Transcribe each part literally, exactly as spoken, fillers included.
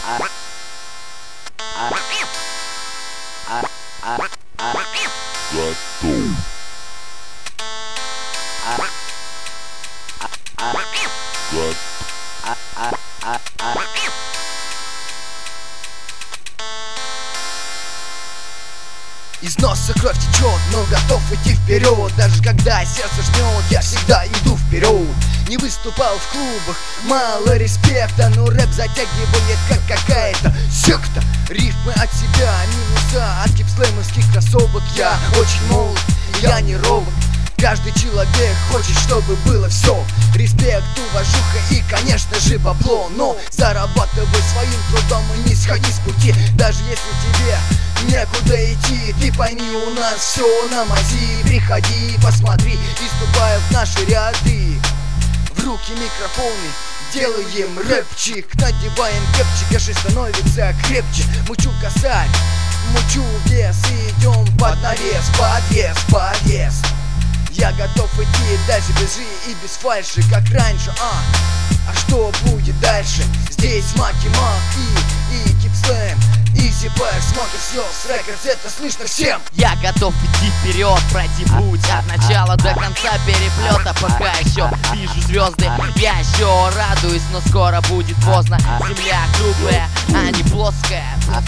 Из носа кровь течет, но готов идти вперед. Даже когда сердце жмет, я всегда иду вперед. Не выступал в клубах, мало респекта, но рэп затягивает, как какая-то секта. Рифмы от себя, минуса от гипслэмовских кроссовок. Я очень молод, я не робот. Каждый человек хочет, чтобы было все. Респект, уважуха и, конечно же, бабло. Но зарабатывай своим трудом и не сходи с пути. Даже если тебе некуда идти, ты пойми, у нас все на мази. Приходи, посмотри и вступай в наши ряды. В руки микрофоны, делаем рэпчик, надеваем кепчик, аж и становится крепче. Мучу косарь, мучу вес, и идем под навес, подъезд, подъезд. Я готов идти дальше без жи и без фальши, как раньше, а А что будет дальше? Здесь Маки Мак и, и Гипслэм, Easy Pair, Smokers, Yours Records, это слышно всем. Я готов идти вперед, пройти путь от начала до конца переплета. Пока еще вижу звезды, я еще радуюсь, но скоро будет поздно. Земля круглая, а не плоская.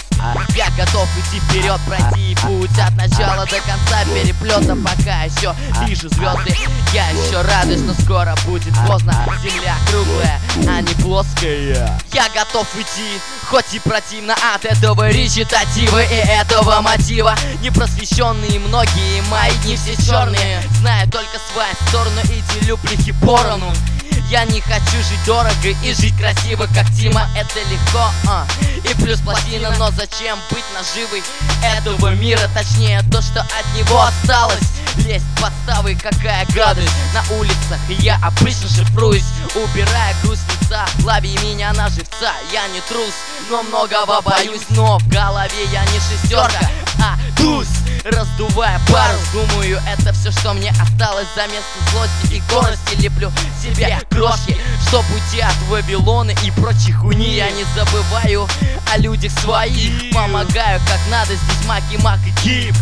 Я готов идти вперед, пройти путь от начала до конца переплета. Пока еще вижу звезды, я еще радуюсь, но скоро будет поздно. Земля круглая, а не плоская. Я готов идти, хоть и противно от этого речитатива и этого мотива. Непросвещенные многие мои дни все черные. Знаю только свою сторону и делю плюхи поровну. Я не хочу жить дорого и жить красиво, как Тима, это легко, а. И плюс плотина, но зачем быть наживой этого мира? Точнее, то, что от него осталось. Лезть подставы, какая гадость на улицах. И я обычно шифруюсь, убирая грусть с лица. Лови меня на живца, я не трус, но многого боюсь. Но в голове я не шестерка, а туз. Раздувая парус, думаю, это все, что мне осталось. За место злости и гордости леплю себе крошки, чтоб уйти от Вавилона и прочей хуйни. Я не забываю о людях своих, помогаю как надо, здесь Маки Мак и Гип.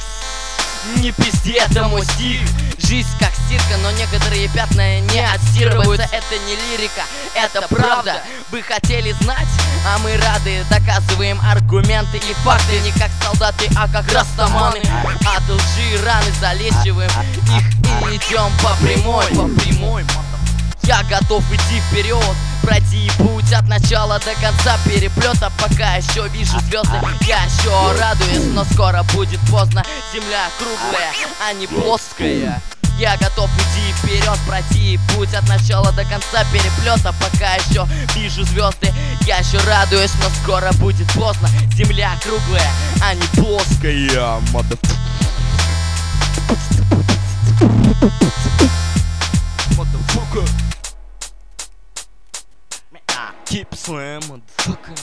Не пизди, это мой стиль. Жизнь как стирка, но некоторые пятна не отстирываются. Это не лирика, это правда. Вы хотели знать, а мы рады. Доказываем аргументы и факты. Не как солдаты, а как растаманы. От лжи раны залечиваем их и идем по прямой, по прямой. Я готов идти вперед, пройти путь от начала до конца переплета. Пока еще вижу звезды, я еще радуюсь, но скоро будет поздно. Земля круглая, а не плоская. Я готов идти вперед, пройти путь от начала до конца переплета. Пока еще вижу звезды, я еще радуюсь, но скоро будет поздно. Земля круглая, а не плоская. Motherfucker. Гипслэм, motherfucker.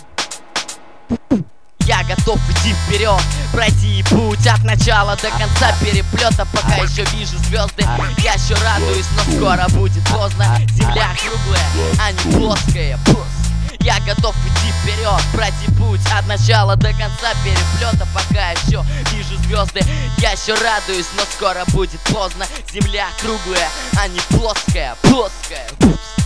Я готов идти вперед, пройти путь от начала до конца переплета. Пока еще вижу звезды, я еще радуюсь, но скоро будет поздно. Земля круглая, а не плоская. Я готов идти вперед, пройти путь от начала до конца переплета. Пока еще вижу звезды, я еще радуюсь, но скоро будет поздно. Земля круглая, а не плоская, плоская.